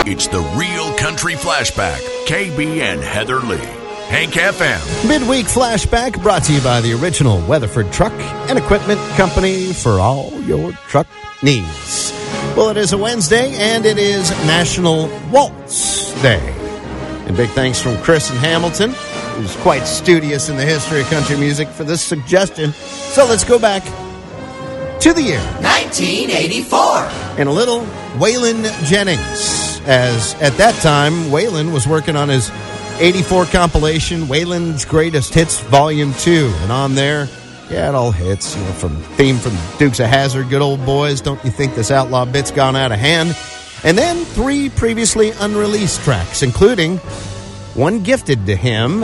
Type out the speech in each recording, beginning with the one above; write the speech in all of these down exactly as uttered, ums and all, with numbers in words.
It's the Real Country Flashback. K B and Heather Lee. Hank F M. Midweek Flashback brought to you by the original Weatherford Truck and Equipment Company for all your truck needs. Well, it is a Wednesday, and it is National Waltz Day. And big thanks from Chris in Hamilton, who's quite studious in the history of country music, for this suggestion. So let's go back to the year nineteen eighty-four. And a little Waylon Jennings, as at that time, Waylon was working on his eighty-four compilation, Waylon's Greatest Hits Volume two. And on there, yeah, it all hits, you know, from theme from Dukes of Hazzard, Good Old Boys, Don't You Think This Outlaw Bit's Gone Out of Hand? And then three previously unreleased tracks, including one gifted to him.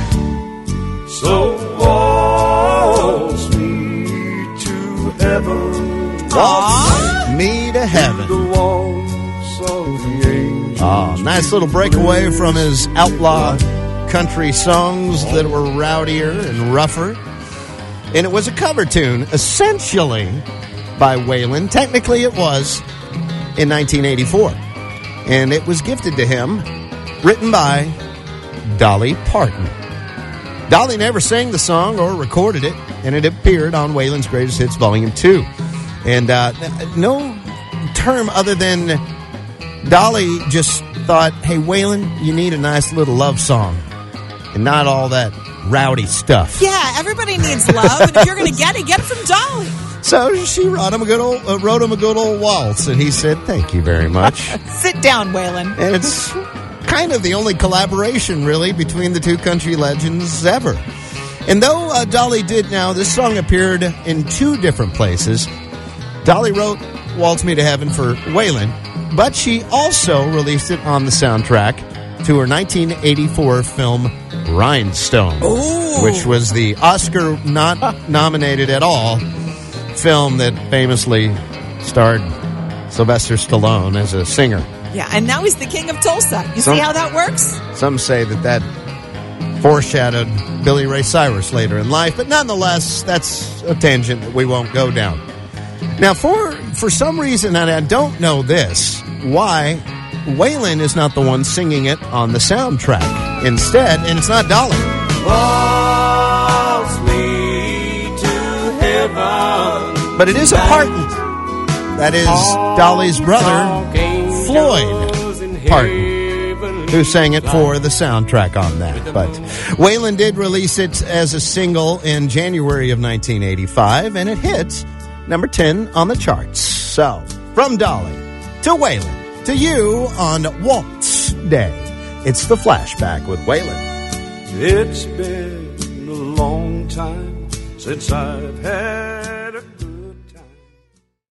So waltz me to heaven. Waltz me to heaven. The waltz of the angels. Oh, nice little breakaway from his outlaw country songs that were rowdier and rougher. And it was a cover tune, essentially, by Waylon. Technically, it was in nineteen eighty-four. And it was gifted to him, written by Dolly Parton. Dolly never sang the song or recorded it, and it appeared on Waylon's Greatest Hits Volume two. And uh, no term other than Dolly just thought, hey, Waylon, you need a nice little love song and not all that rowdy stuff. Yeah, everybody needs love, and if you're going to get it, get it from Dolly. So she wrote him a good old, uh, wrote him a good old waltz, and he said, thank you very much. Sit down, Waylon. And it's kind of the only collaboration, really, between the two country legends ever. And though uh, Dolly did now, this song appeared in two different places. Dolly wrote Waltz Me to Heaven for Waylon, but she also released it on the soundtrack to her nineteen eighty-four film Rhinestone, Ooh. which was the Oscar not nominated at all film that famously starred Sylvester Stallone as a singer. Yeah, and now he's the king of Tulsa. You Some, see how that works? Some say that that foreshadowed Billy Ray Cyrus later in life, but nonetheless, that's a tangent that we won't go down. Now, for for some reason, and I don't know this, why Waylon is not the one singing it on the soundtrack. Instead, and it's not Dolly. Waltz me to heaven. But it is a Parton. That is Dolly's brother, Floyd Parton, who sang it for the soundtrack on that. But Waylon did release it as a single in January of nineteen eighty-five, and it hit number ten on the charts. So, from Dolly to Waylon to you on Waltz Day, it's the Flashback with Waylon. It's been a long time since I've had